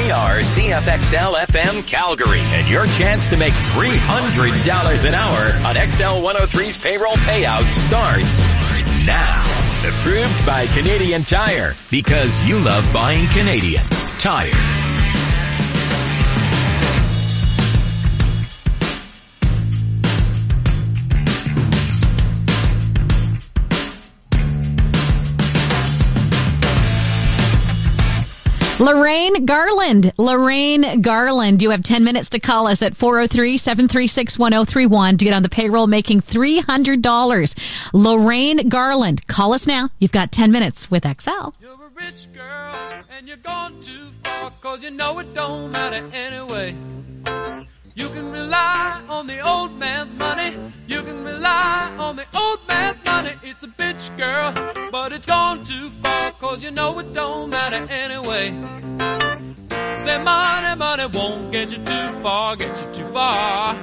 We are CFXL FM Calgary, and your chance to make $300 an hour on XL 103's payroll payout starts now. Approved by Canadian Tire, because you love buying Canadian Tire. Lorraine Garland, you have 10 minutes to call us at 403-736-1031 to get on the payroll making $300. Lorraine Garland, call us now. You've got 10 minutes with XL. You're a rich girl and you're gone too far, 'cause you know it don't matter anyway. You can rely on the old man's money. You can rely on the old man's money. It's a bitch, girl, but it's gone too far, 'cause you know it don't matter anyway. Say money, money won't get you too far, get you too far.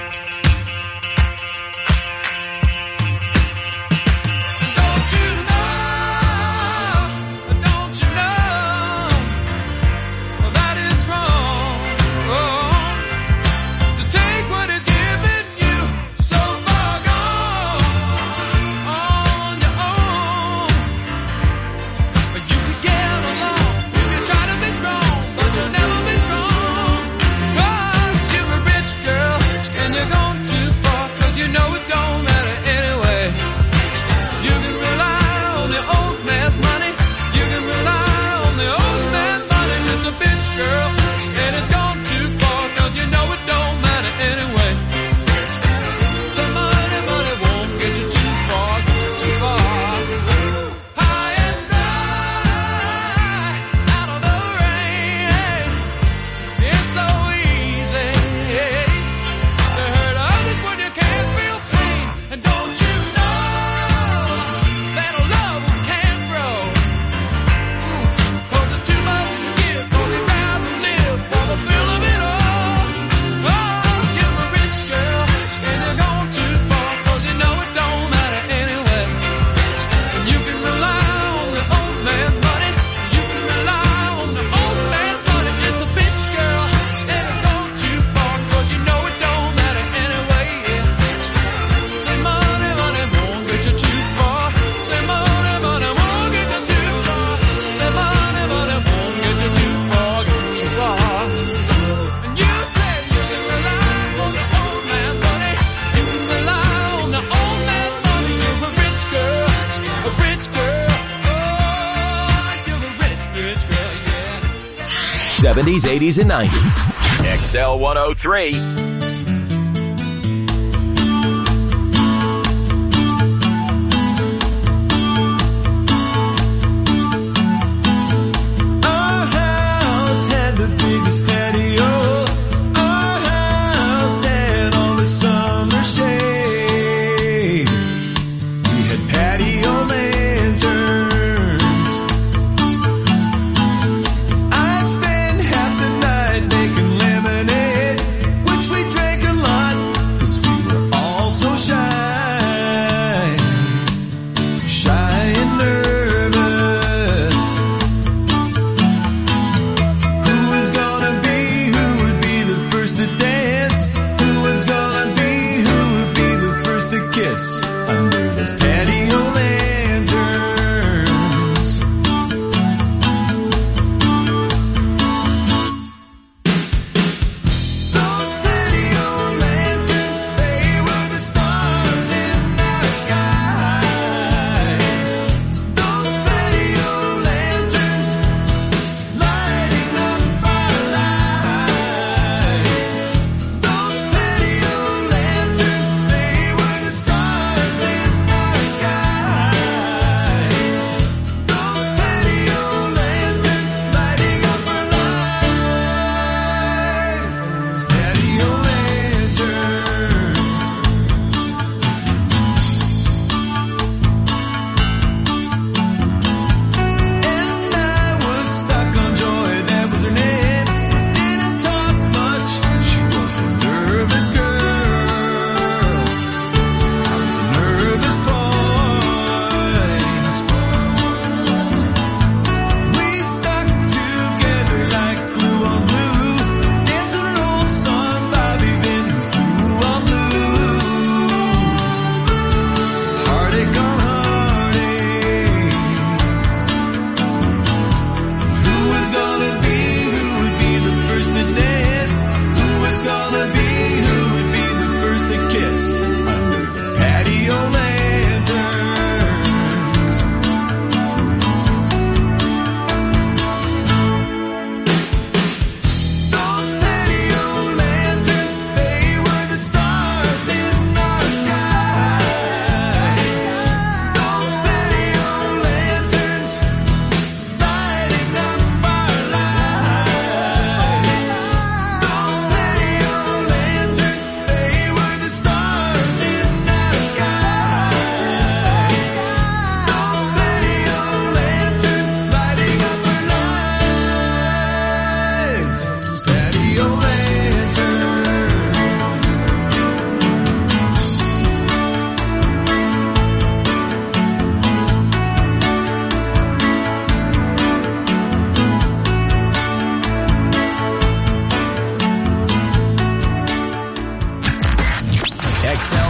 '70s, '80s, and '90s. XL 103. Which we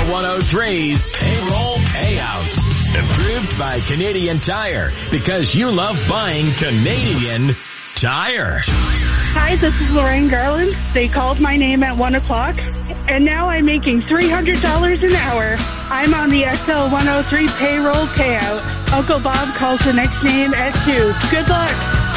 103's payroll payout. Approved by Canadian Tire, because you love buying Canadian Tire. Hi, this is Lorraine Garland. They called my name at 1 o'clock, and now I'm making $300 an hour. I'm on the XL 103 payroll payout. Uncle Bob calls the next name at 2. Good luck.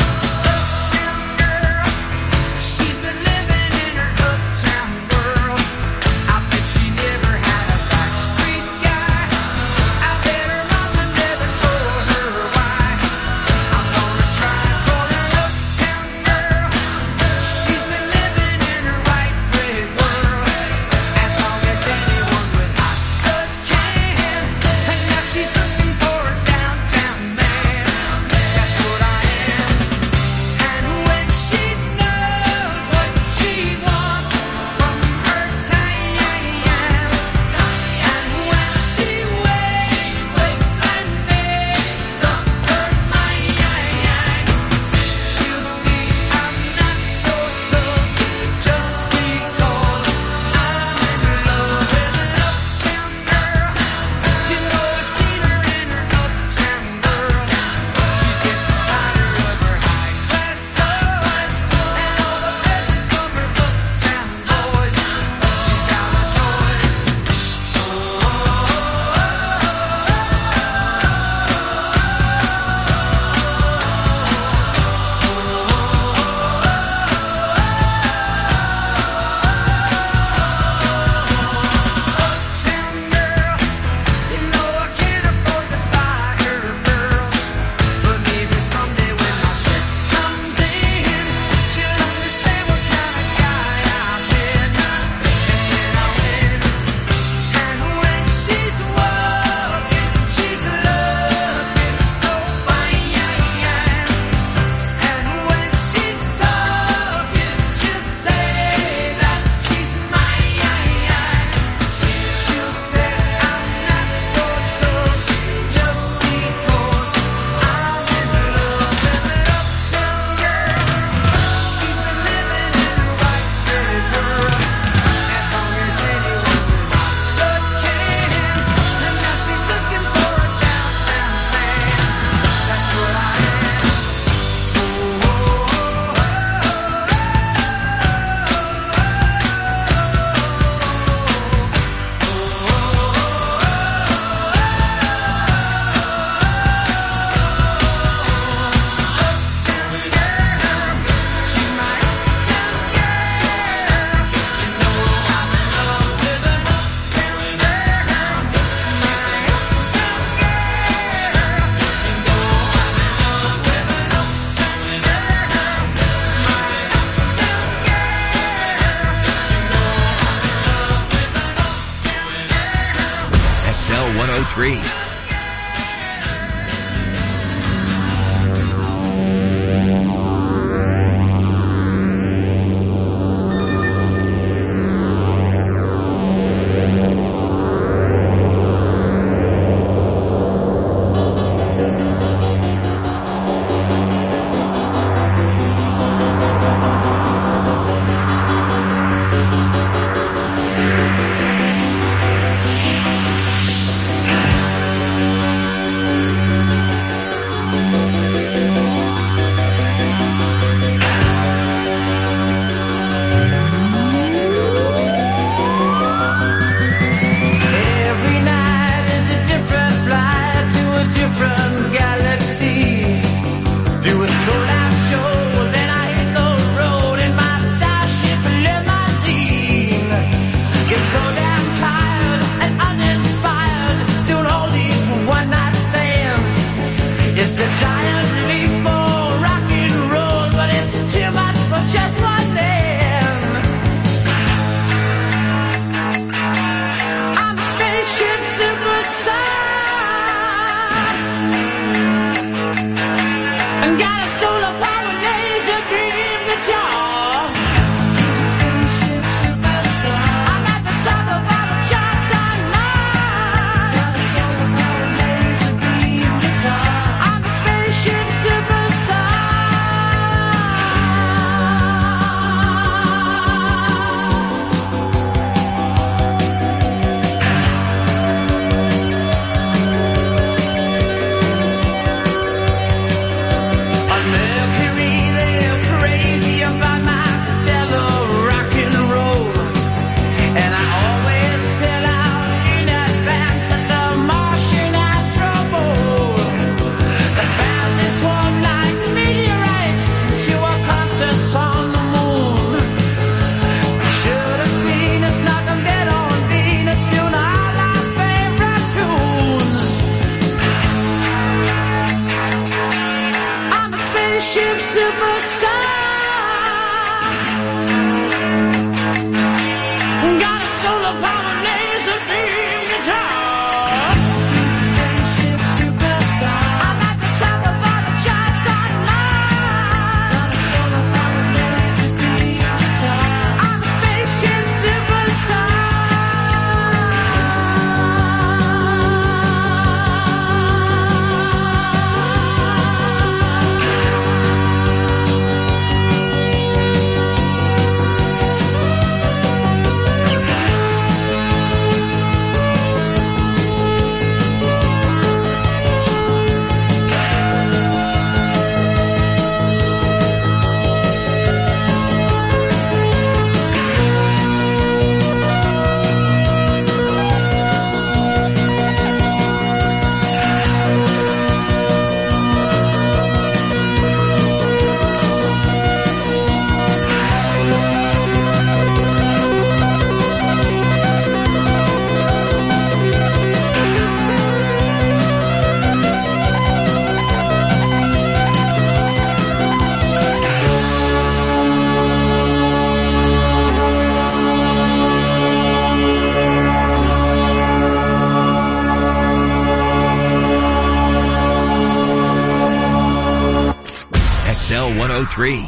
XL 103. 103.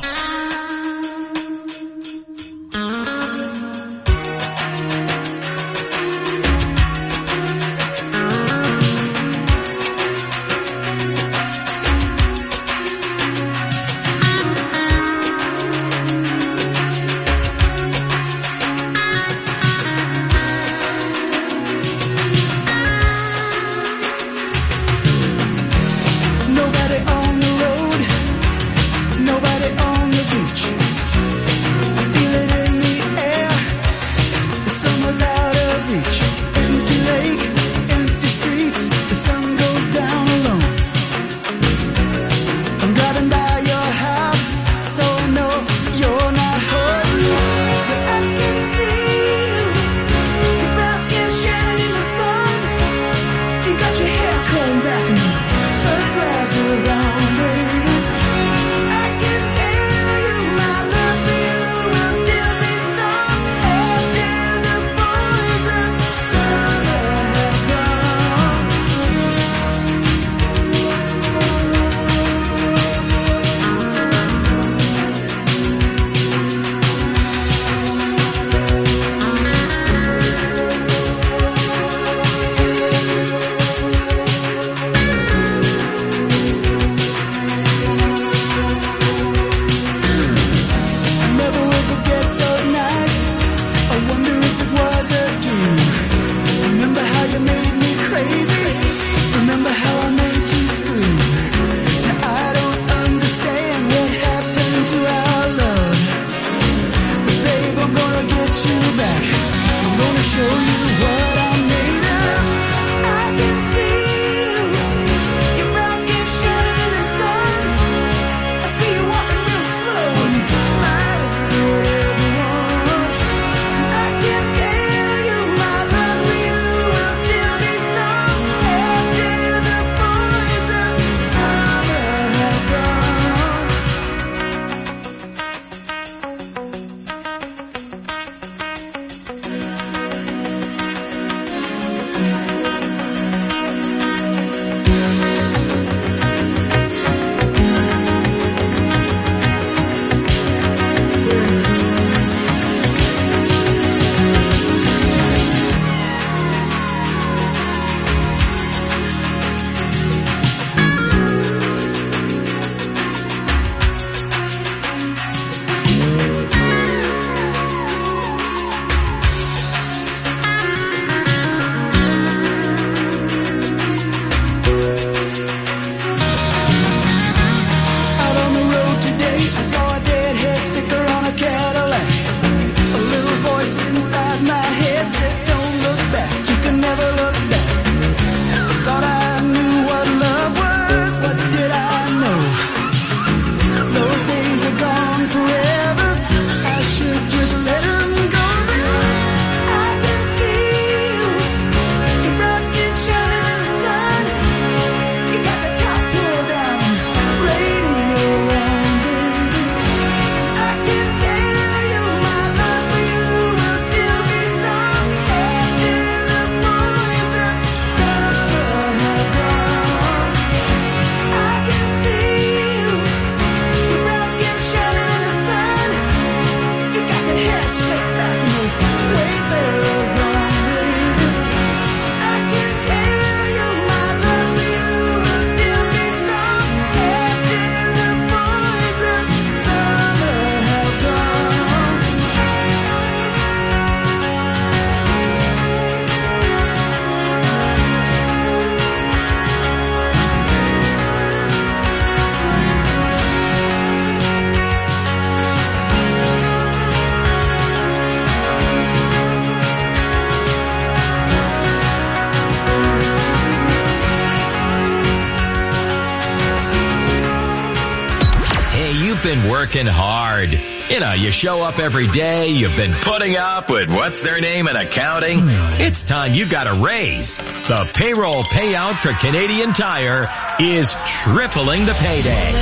Been working hard. You know, you show up every day, you've been putting up with what's their name in accounting. It's time you got a raise. The payroll payout for Canadian Tire is tripling the payday.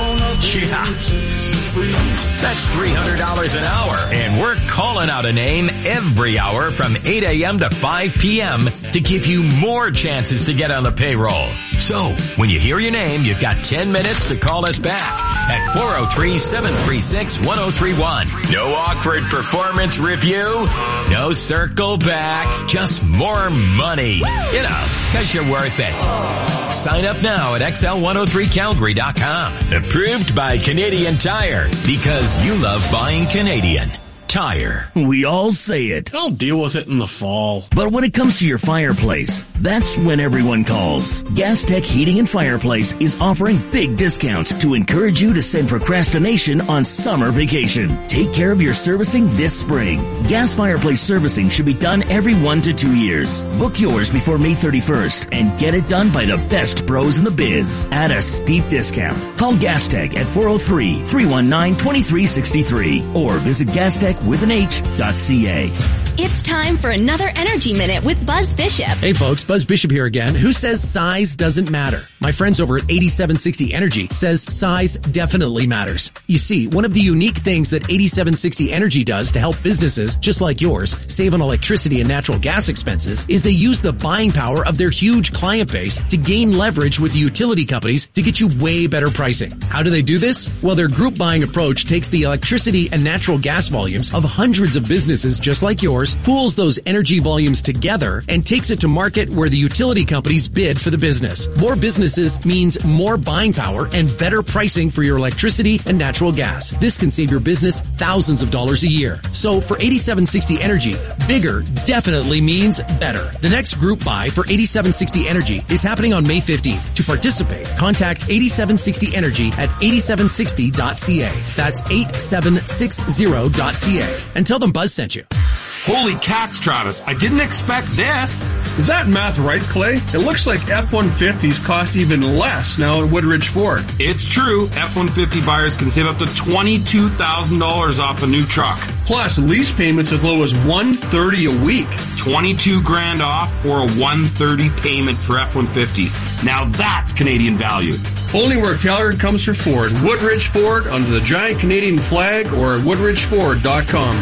Yeah. That's $300 an hour. And we're calling out a name every hour from 8 a.m. to 5 p.m. to give you more chances to get on the payroll. So, when you hear your name, you've got 10 minutes to call us back. at 403-736-1031. No awkward performance review. No circle back. Just more money. You know, because you're worth it. Sign up now at XL103Calgary.com. Approved by Canadian Tire. Because you love buying Canadian Tire. We all say it. I'll deal with it in the fall. But when it comes to your fireplace, that's when everyone calls. Gas Tech Heating and Fireplace is offering big discounts to encourage you to send procrastination on summer vacation. Take care of your servicing this spring. Gas fireplace servicing should be done every 1 to 2 years. Book yours before May 31st and get it done by the best pros in the biz at a steep discount. Call Gas Tech at 403-319-2363 or visit gastech.ca. It's time for another Energy Minute with Buzz Bishop. Hey folks, Buzz Bishop here again. Who says size doesn't matter? My friends over at 8760 Energy says size definitely matters. You see, one of the unique things that 8760 Energy does to help businesses, just like yours, save on electricity and natural gas expenses is they use the buying power of their huge client base to gain leverage with the utility companies to get you way better pricing. How do they do this? Well, their group buying approach takes the electricity and natural gas volumes of hundreds of businesses just like yours, pools those energy volumes together, and takes it to market where the utility companies bid for the business. More businesses means more buying power and better pricing for your electricity and natural gas. This can save your business thousands of dollars a year. So for 8760 Energy, bigger definitely means better. The next group buy for 8760 Energy is happening on May 15th. To participate, contact 8760 Energy at 8760.ca. That's 8760.ca. And tell them Buzz sent you. Holy cats, Travis. I didn't expect this. Is that math right, Clay? It looks like F-150s cost even less now at Woodridge Ford. It's true. F-150 buyers can save up to $22,000 off a new truck. Plus, lease payments as low as $130 a week. $22,000 off or a $130 payment for F-150s. Now that's Canadian value. Only where Calgary comes for Ford. Woodridge Ford under the giant Canadian flag or at woodridgeford.com.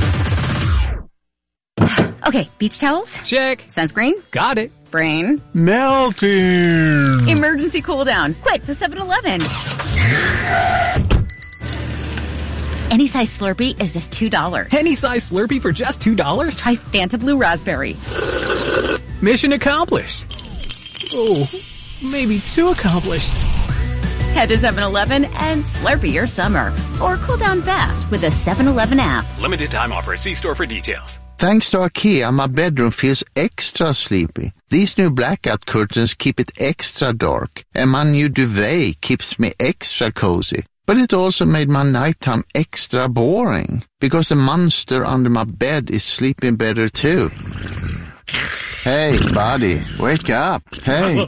Okay, beach towels? Check. Sunscreen? Got it. Brain? Melting. Emergency cool down. Quick, to 7-Eleven. Any size Slurpee is just $2. Any size Slurpee for just $2? Try Fanta Blue Raspberry. Mission accomplished. Oh, maybe too accomplished. Head to 7-Eleven and Slurpee your summer. Or cool down fast with the 7-Eleven app. Limited time offer. See store for details. Thanks to IKEA, my bedroom feels extra sleepy. These new blackout curtains keep it extra dark, and my new duvet keeps me extra cozy. But it also made my nighttime extra boring, because the monster under my bed is sleeping better too. Hey, buddy, wake up. Hey.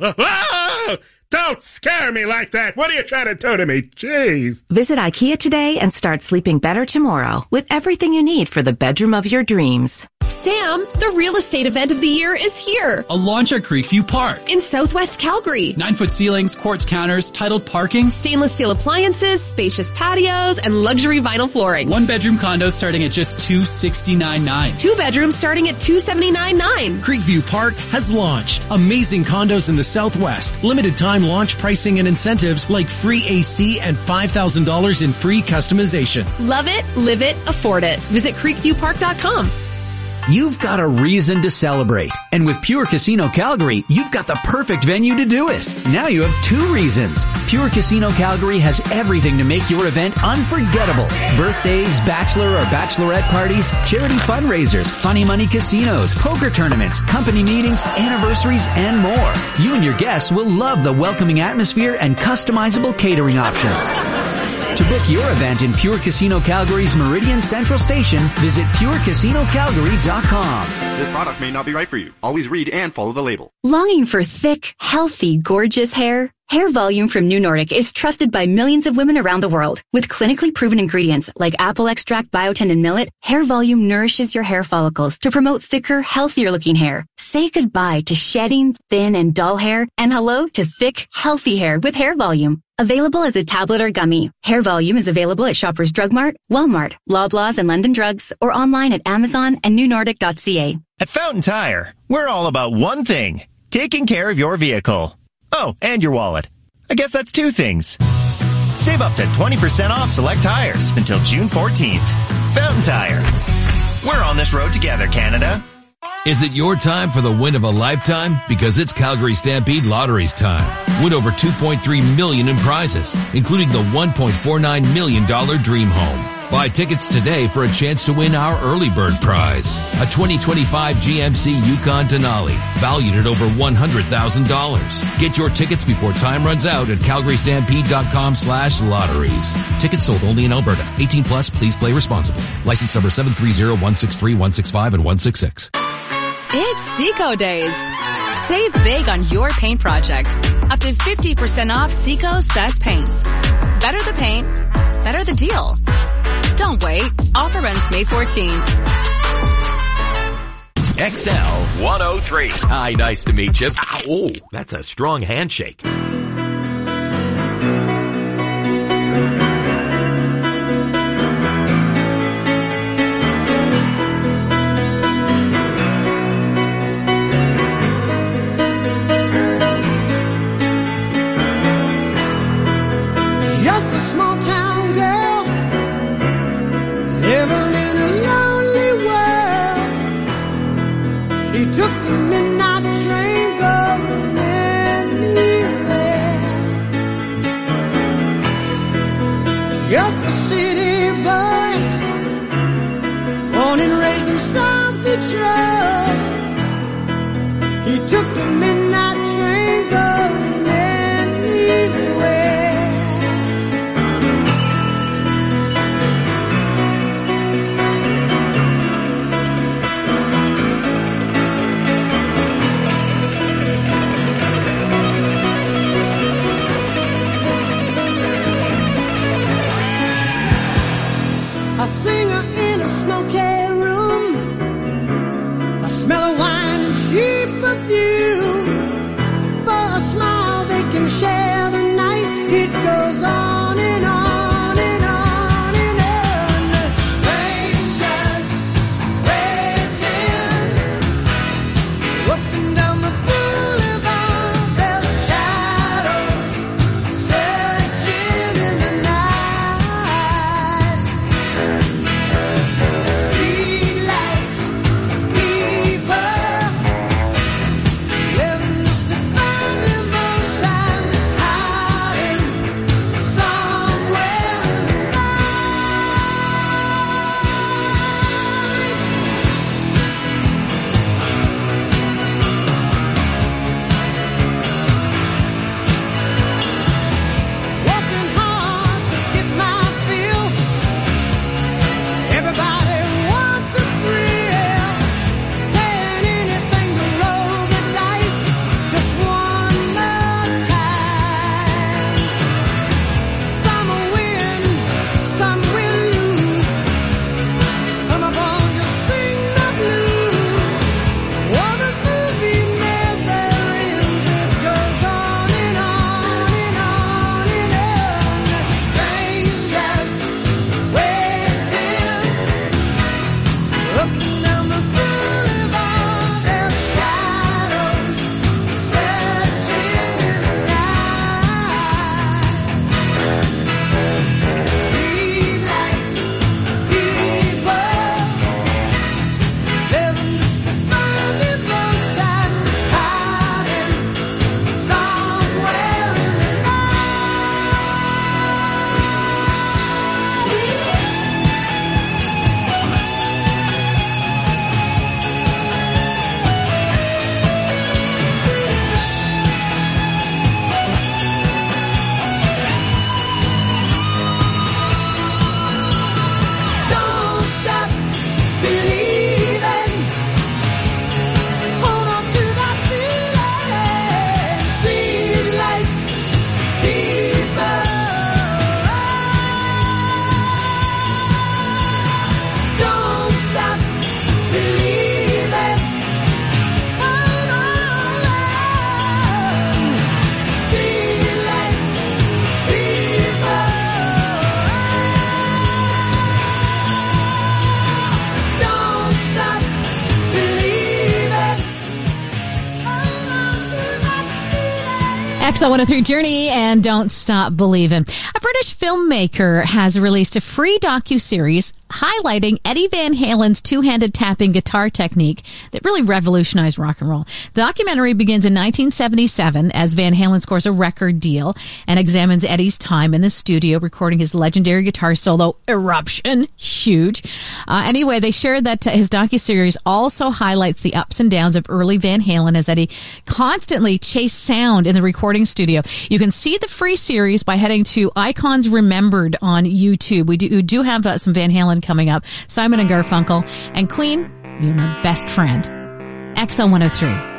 Don't scare me like that. What are you trying to do to me? Jeez. Visit IKEA today and start sleeping better tomorrow with everything you need for the bedroom of your dreams. Sam, the real estate event of the year is here. A launch at Creekview Park. In Southwest Calgary. 9-foot ceilings, quartz counters, titled parking. Stainless steel appliances, spacious patios, and luxury vinyl flooring. 1-bedroom condos starting at just $269,900. 2 bedrooms starting at $279,900. Creekview Park has launched. Amazing condos in the Southwest. Limited time launch pricing and incentives like free AC and $5,000 in free customization. Love it, live it, afford it. Visit creekviewpark.com. You've got a reason to celebrate. And with Pure Casino Calgary, you've got the perfect venue to do it. Now you have 2 reasons. Pure Casino Calgary has everything to make your event unforgettable. Birthdays, bachelor or bachelorette parties, charity fundraisers, funny money casinos, poker tournaments, company meetings, anniversaries, and more. You and your guests will love the welcoming atmosphere and customizable catering options. To book your event in Pure Casino Calgary's Meridian Central Station, visit purecasinocalgary.com. This product may not be right for you. Always read and follow the label. Longing for thick, healthy, gorgeous hair? Hair Volume from New Nordic is trusted by millions of women around the world. With clinically proven ingredients like apple extract, biotin, and millet, Hair Volume nourishes your hair follicles to promote thicker, healthier-looking hair. Say goodbye to shedding, thin, and dull hair, and hello to thick, healthy hair with Hair Volume. Available as a tablet or gummy, Hair Volume is available at Shoppers Drug Mart, Walmart, Loblaws, and London Drugs, or online at Amazon and newnordic.ca. At Fountain Tire, we're all about one thing, taking care of your vehicle. Oh, and your wallet. I guess that's 2 things. Save up to 20% off select tires until June 14th. Fountain Tire. We're on this road together, Canada. Is it your time for the win of a lifetime? Because it's Calgary Stampede Lottery's time. Win over $2.3 million in prizes, including the $1.49 million Dream Home. Buy tickets today for a chance to win our early bird prize, a 2025 GMC Yukon Denali, valued at over $100,000. Get your tickets before time runs out at calgarystampede.com/lotteries. Tickets sold only in Alberta. 18 plus, please play responsibly. License number 730-163-165 and 166. It's Seco Days. Save big on your paint project. Up to 50% off Seco's best paints. Better the paint, better the deal. Don't wait. Offer ends May 14th. XL 103. Hi, nice to meet you. Oh, that's a strong handshake. Just a small town girl living in a lonely world. She took the midnight train going anywhere. Just a city boy, born and raised in South Detroit. He took the midnight train going anywhere. A singer in a smoky room, a smell of wine and cheap perfume. For a smile they can share the night. It goes on and on and on and on. Strangers waiting up and down the boulevard. Their shadows searching in the night. See XL 103 Journey and Don't Stop Believin'. A British filmmaker has released a free docuseries highlighting Eddie Van Halen's two-handed tapping guitar technique that really revolutionized rock and roll. The documentary begins in 1977 as Van Halen scores a record deal and examines Eddie's time in the studio recording his legendary guitar solo, Eruption. Huge. Anyway, they shared that his docuseries also highlights the ups and downs of early Van Halen as Eddie constantly chased sound in the recording studio. You can see the free series by heading to Icons Remembered on YouTube. We do have some Van Halen coming up. Simon and Garfunkel and Queen, you're my best friend. XL 103.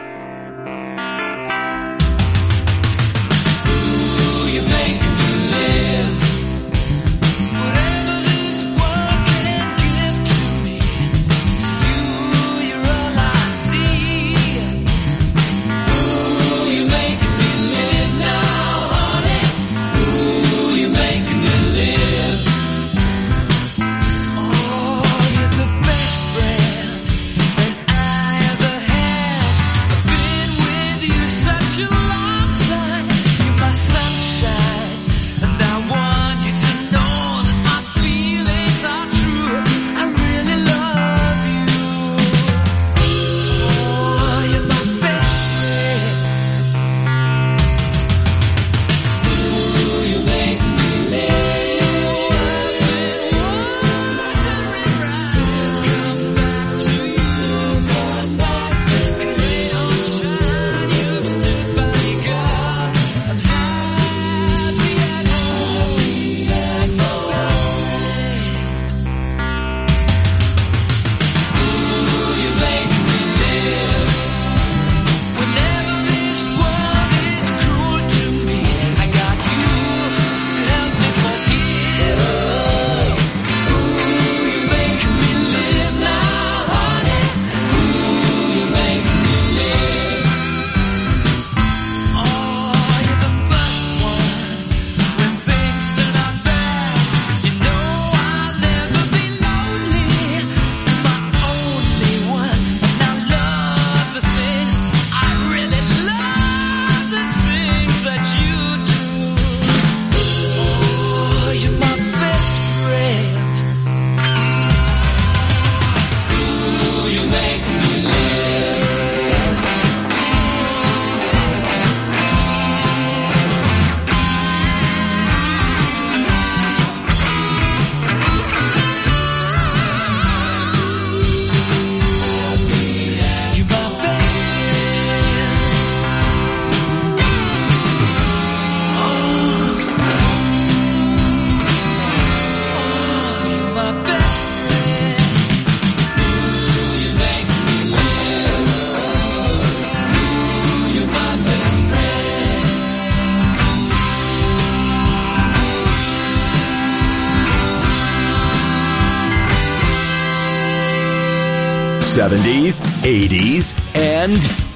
'70s, '80s, and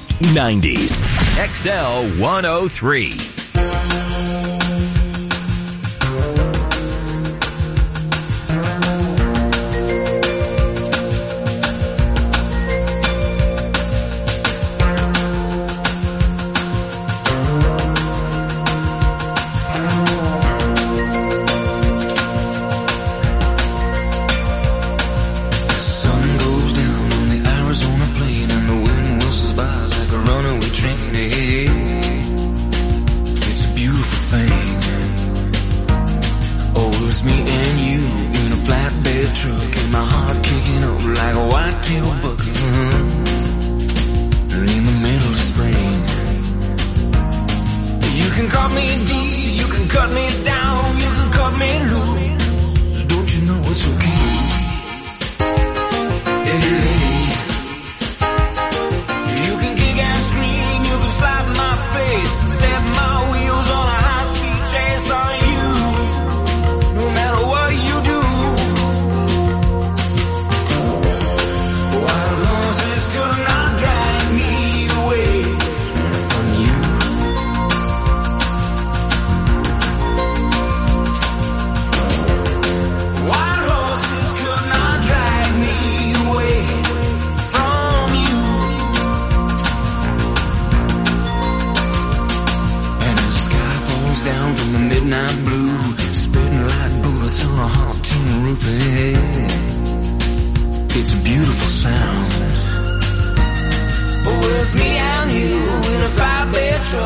'90s. XL 103.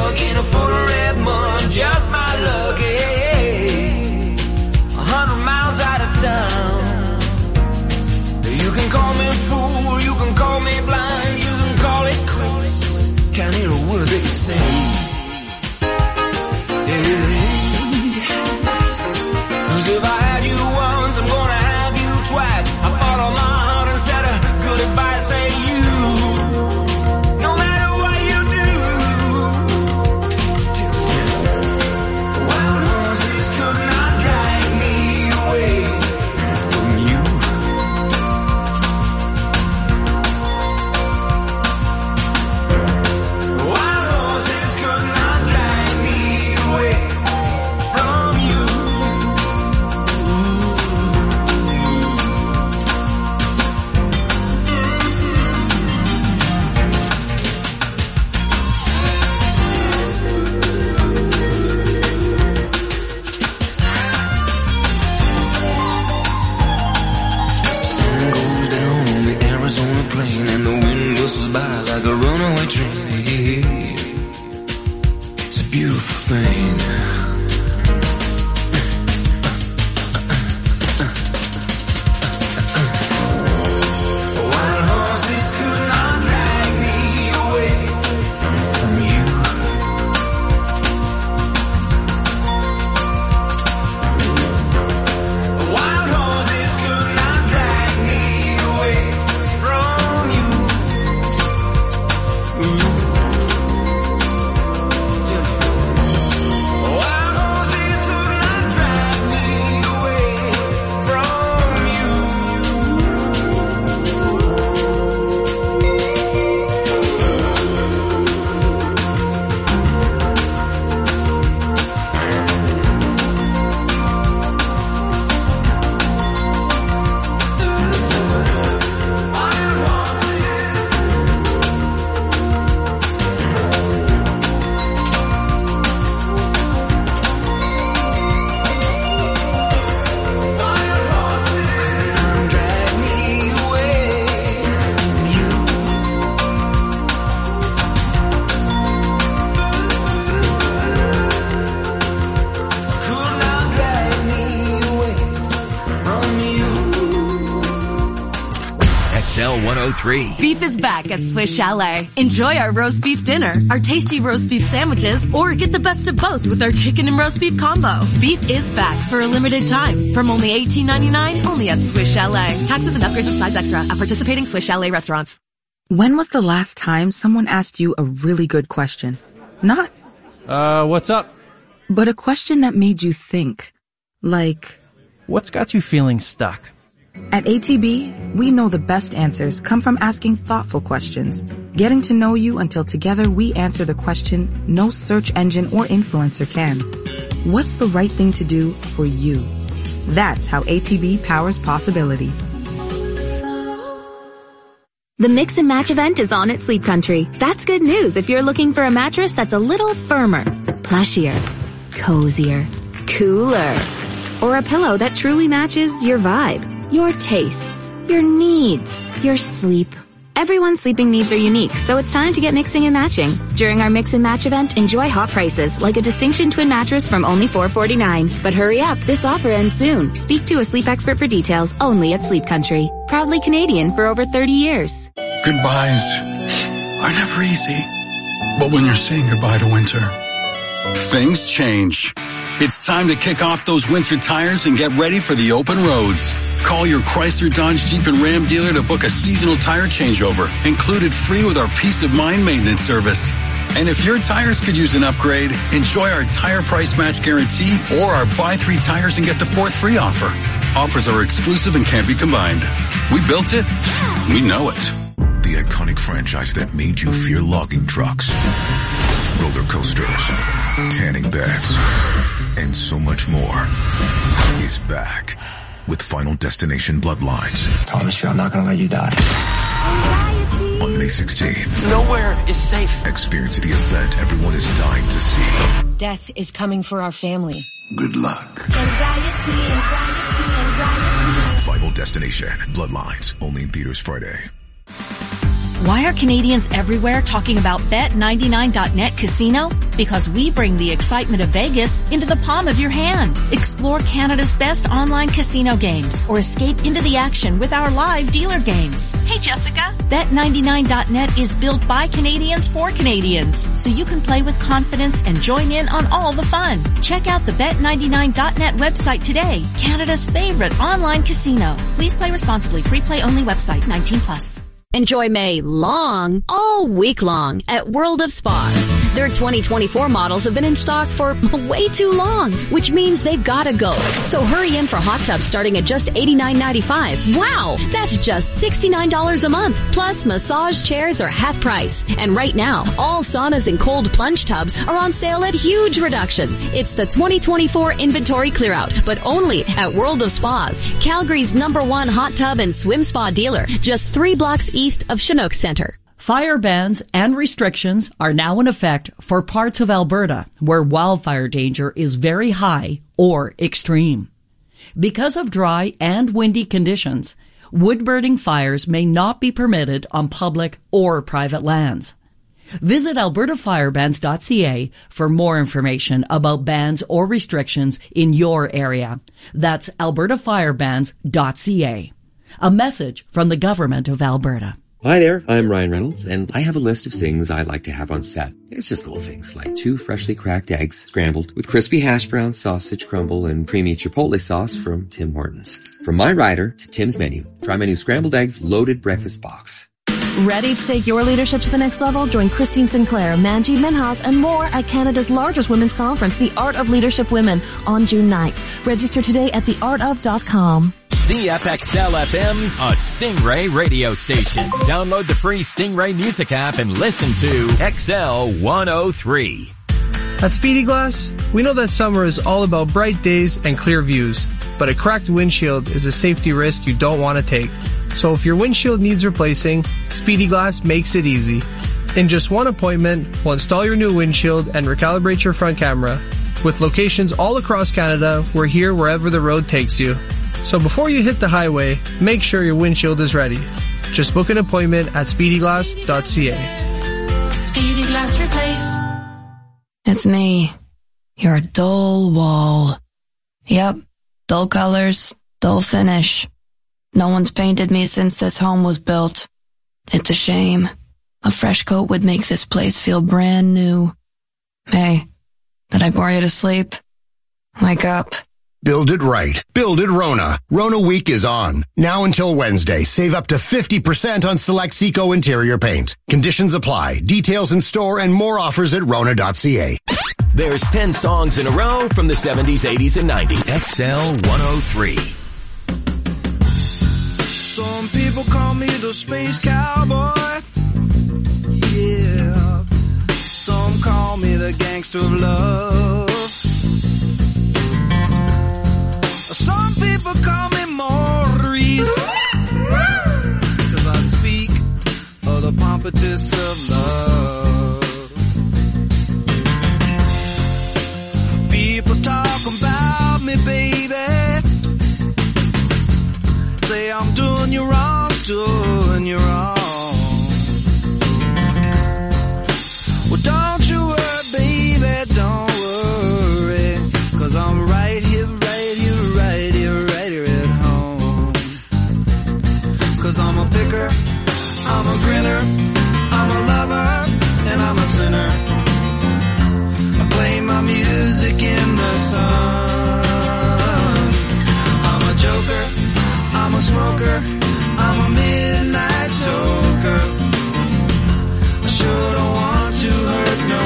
stuck in a foot of red mud, just my lucky. 100 miles out of town. You can call me fool, you can call me blind, you can call it quits. Can't hear a word that you say. Cause if I had you once, I'm gonna have you twice. I follow my heart instead of good advice. Say you, no matter what you do, wild horses could not drag me away from you. Wild horses could not drag me away from you. Sun goes down on the Arizona plain and the wind whistles by like a runaway train. It's a beautiful thing. Wild horses could not drag me away from you. Wild horses could not drag me away from you. Wild horses could not drag me away from you. Drag me away from you. Could not drag me away from you. XL 103. Beef is back at Swiss Chalet. Enjoy our roast beef dinner, our tasty roast beef sandwiches, or get the best of both with our chicken and roast beef combo. Beef is back for a limited time from only $18.99 only at Swiss Chalet. Taxes and upgrades of sides extra at participating Swiss Chalet restaurants. When was the last time someone asked you a really good question? Not, What's up? but a question that made you think. Like, What's got you feeling stuck? at ATB, we know the best answers come from asking thoughtful questions, getting to know you until together we answer the question no search engine or influencer can. What's the right thing to do for you? That's how ATB powers possibility. The Mix and Match event is on at Sleep Country. That's good news if you're looking for a mattress that's a little firmer, plushier, cozier, cooler, or a pillow that truly matches your vibe, your tastes, your needs, your sleep. Everyone's sleeping needs are unique, so it's time to get mixing and matching. During our Mix and Match event, enjoy hot prices, like a Distinction Twin mattress from only $449. But hurry up, this offer ends soon. Speak to a sleep expert for details only at Sleep Country. Proudly Canadian for over 30 years. Goodbyes are never easy. But when you're saying goodbye to winter, things change. It's time to kick off those winter tires and get ready for the open roads. Call your Chrysler, Dodge, Jeep, and Ram dealer to book a seasonal tire changeover, included free with our Peace of Mind maintenance service. And if your tires could use an upgrade, enjoy our tire price match guarantee or our buy 3 tires and get the 4th free offer. Offers are exclusive and can't be combined. We built it. We know it. The iconic franchise that made you fear logging trucks, roller coasters, tanning beds, and so much more is back with Final Destination Bloodlines. Promise you I'm not going to let you die. On May 16th. Nowhere is safe. Experience the event everyone is dying to see. Death is coming for our family. Good luck. Final Destination Bloodlines. Only in theaters Friday. Why are Canadians everywhere talking about Bet99.net Casino? Because we bring the excitement of Vegas into the palm of your hand. Explore Canada's best online casino games or escape into the action with our live dealer games. Hey Jessica, Bet99.net is built by Canadians for Canadians, so you can play with confidence and join in on all the fun. Check out the Bet99.net website today, Canada's favorite online casino. Please play responsibly. Free play only website, 18+. Enjoy May long, all week long at World of Spas. Their 2024 models have been in stock for way too long, which means they've gotta go. So hurry in for hot tubs starting at just $89.95. Wow, that's just $69 a month. Plus massage chairs are half price. And right now, all saunas and cold plunge tubs are on sale at huge reductions. It's the 2024 inventory clear out, but only at World of Spas, Calgary's #1 hot tub and swim spa dealer, just 3 blocks east of Chinook Center. Fire bans and restrictions are now in effect for parts of Alberta where wildfire danger is very high or extreme. Because of dry and windy conditions, wood-burning fires may not be permitted on public or private lands. Visit albertafirebans.ca for more information about bans or restrictions in your area. That's albertafirebans.ca. A message from the Government of Alberta. Hi there, I'm Ryan Reynolds, and I have a list of things I'd like to have on set. It's just little things like 2 freshly cracked eggs scrambled with crispy hash brown, sausage crumble, and creamy chipotle sauce from Tim Hortons. From my rider to Tim's menu, try my new scrambled eggs loaded breakfast box. Ready to take your leadership to the next level? Join Christine Sinclair, Manjeet Minhas, and more at Canada's largest women's conference, The Art of Leadership Women, on June 9th. Register today at theartof.com. CFXL FM, a Stingray radio station. Download the free Stingray music app and listen to XL 103. At Speedy Glass, we know that summer is all about bright days and clear views, but a cracked windshield is a safety risk you don't want to take. So if your windshield needs replacing, Speedy Glass makes it easy. In just one appointment, we'll install your new windshield and recalibrate your front camera. With locations all across Canada, we're here wherever the road takes you. So before you hit the highway, make sure your windshield is ready. Just book an appointment at speedyglass.ca. Speedy Glass Replace. It's me, your dull wall. Yep, dull colors, dull finish. No one's painted me since this home was built. It's a shame. A fresh coat would make this place feel brand new. Hey, did I bore you to sleep? Wake up. Build it right. Build it Rona. Rona Week is on. Now until Wednesday, save up to 50% on select Seco interior paint. Conditions apply. Details in store and more offers at Rona.ca. There's 10 songs in a row from the 70s, 80s, and 90s. XL 103. Some people call me the space cowboy. Yeah. Some call me the gangster of love. Some people call me Maurice, 'cause I speak of the pompatus of love. People talk about me, baby. Say I'm doing you wrong, doing you wrong. Well, don't you worry, baby, don't worry, 'cause I'm right here, right here, right here, right here at home. 'Cause I'm a picker, I'm a grinner, I'm a lover, and I'm a sinner. I play my music in the sun. I'm a joker, I'm a smoker, I'm a midnight toker. I sure don't want to hurt no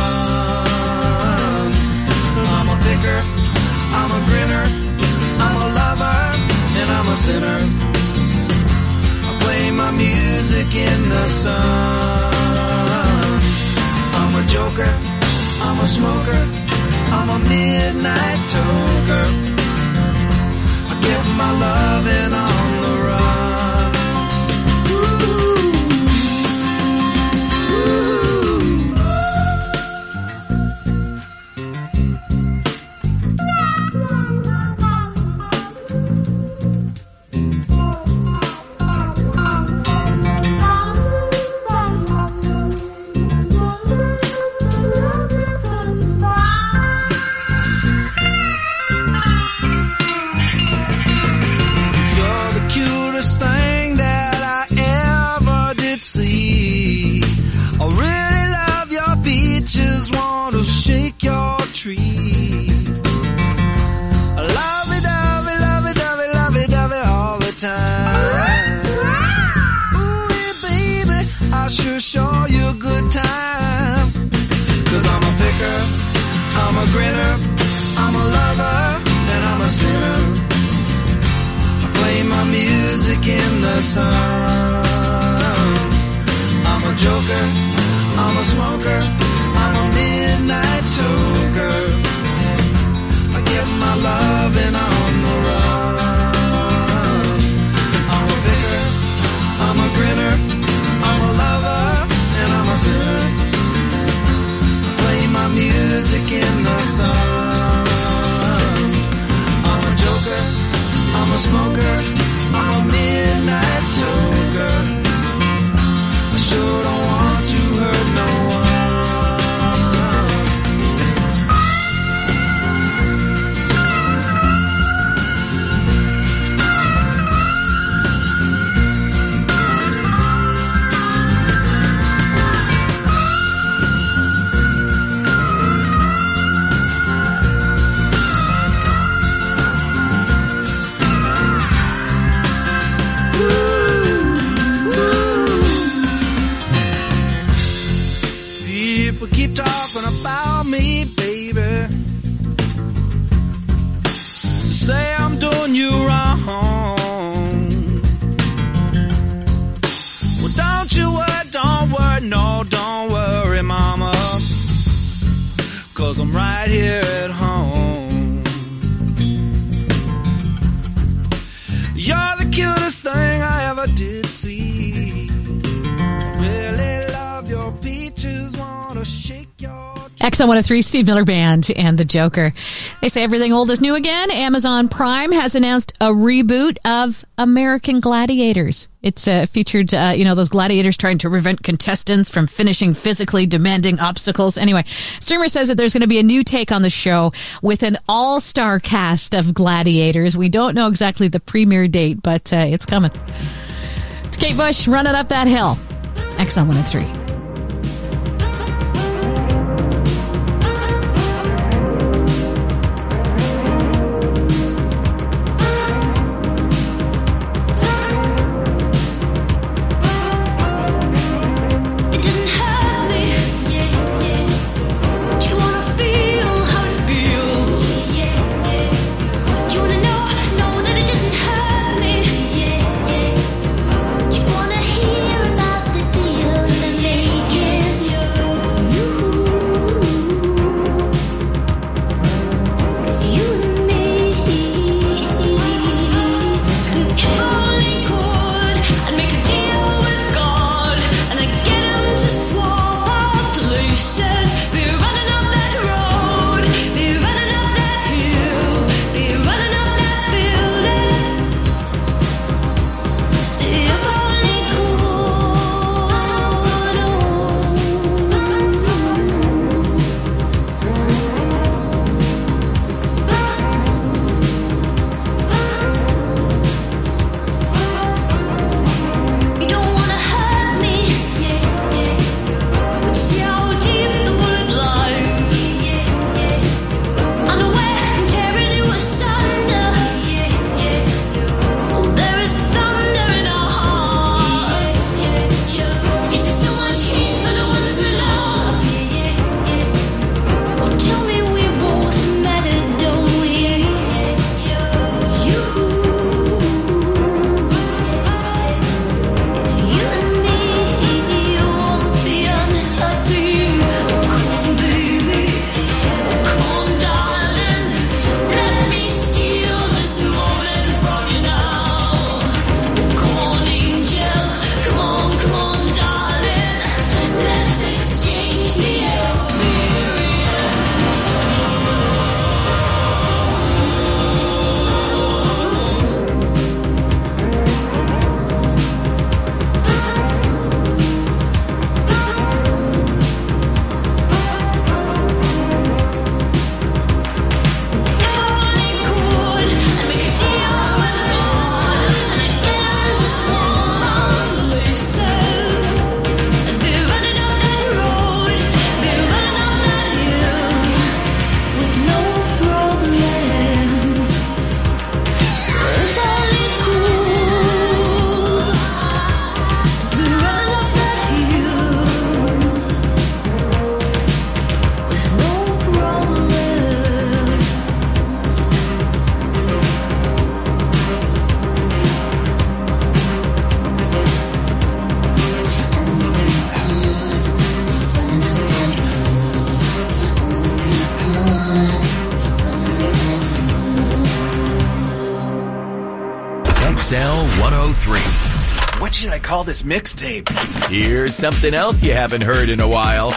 one. I'm a picker, I'm a grinner, I'm a lover, and I'm a sinner. I play my music in the sun. I'm a joker, I'm a smoker, I'm a midnight toker. I give my loving on the run. the sun. I'm a joker, I'm a smoker, I'm a midnight toker. I get my loving on the run. I'm a picker, I'm a grinner, I'm a lover, and I'm a sinner. I play my music in the sun. I'm a joker, I'm a smoker, I'm a midnight toker. I sure don't want to hurt no one. People keep talking about me, baby. Say I'm doing you wrong. Well, don't you worry, don't worry, no, don't worry, mama. 'Cause I'm right here at home. You're the cutest thing I ever did see. I really love your peaches, wanna shake your... XL 103, Steve Miller Band and The Joker. They say everything old is new again. Amazon Prime has announced a reboot of American Gladiators. It's featured, those gladiators trying to prevent contestants from finishing physically demanding obstacles. Anyway, streamer says that there's going to be a new take on the show with an all-star cast of gladiators. We don't know exactly the premiere date, but it's coming. It's Kate Bush running up that hill. XL 103. Wanna hear about the deal? 103. What should I call this mixtape? Here's something else you haven't heard in a while.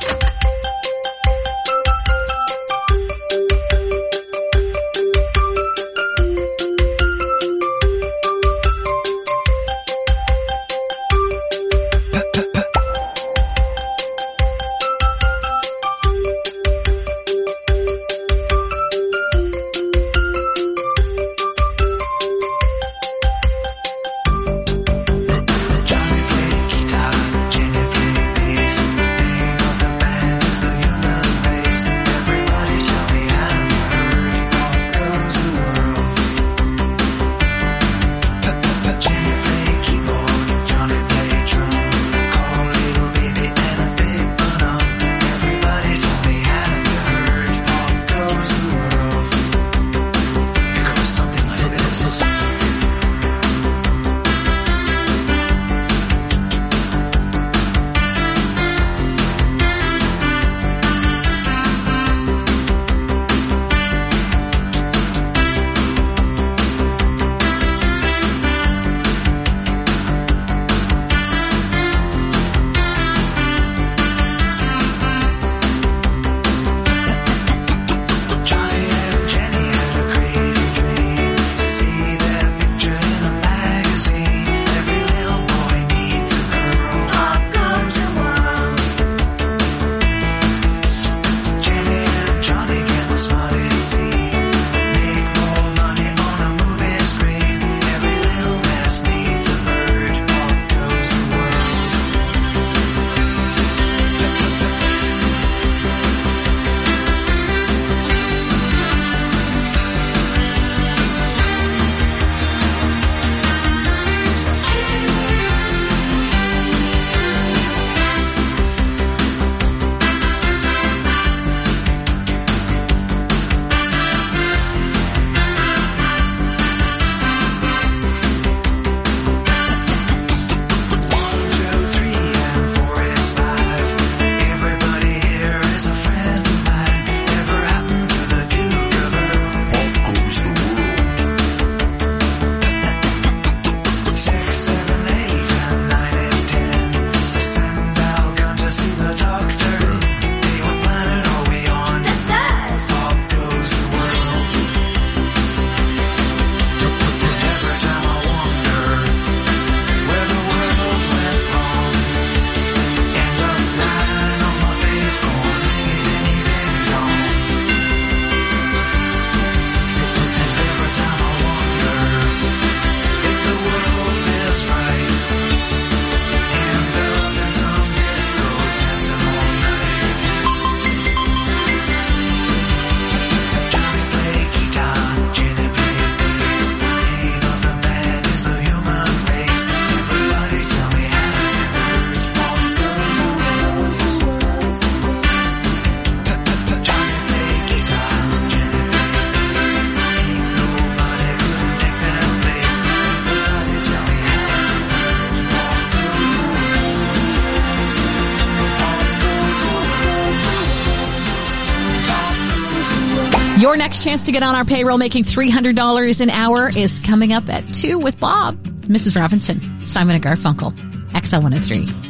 Your next chance to get on our payroll making $300 an hour is coming up at 2 with Bob, Mrs. Robinson, Simon and Garfunkel, XL 103.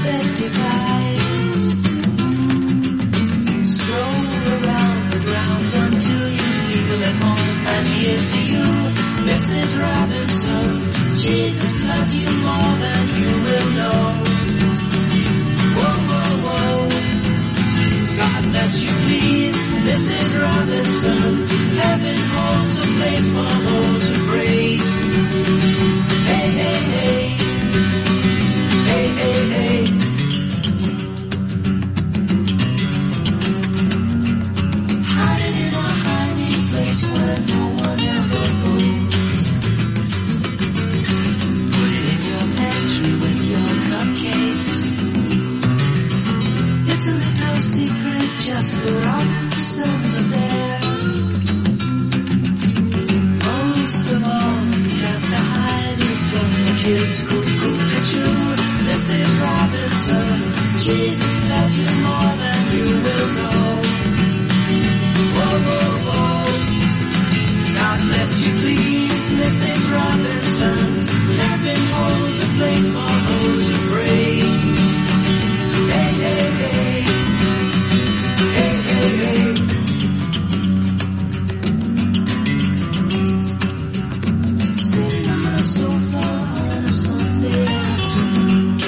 Stroll around the grounds feel at home, and here's to you, Mrs. Robinson. Jesus loves you more than you will know. Whoa, whoa, whoa. God bless you, please, Mrs. Robinson. Heaven holds a place for those who pray. Hey, hey, hey. Hey, hey, hey. Hiding in a hiding place where no one ever goes. Put it in your pantry with your cupcakes. It's a little secret, just the Robinsons are there. Most of all, you have to hide it from the kids. Cuckoo-cuckoo, Mrs. Robinson. Jesus loves you more than you will know. Whoa, whoa, whoa. God bless you, please, Mrs. Robinson. Heaven holds a place for those who pray. Hey, hey, hey. Hey, hey, hey. Sitting on a sofa on a Sunday afternoon,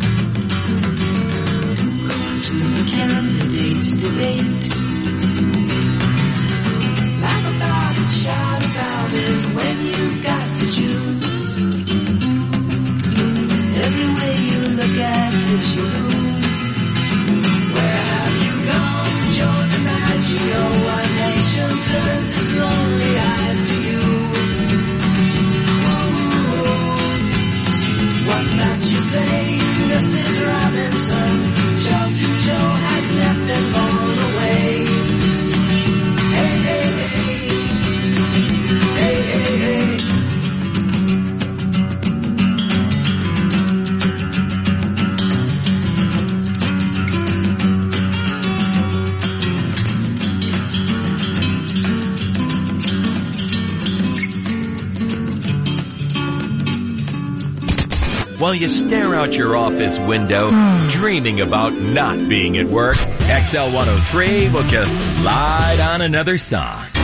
going to the candidates' debate. Laugh about it, shout about it when you've got to choose. Every way you look at it, you lose. Where have you gone, George Maggio? One nation turns its lonely eyes to you. What's that you say, Mrs. Robinson? Joe to Joe has left and gone away. Hey, hey, hey. Hey, hey, hey. While you stare out your office window, dreaming about not being at work, XL103 will just slide on another song.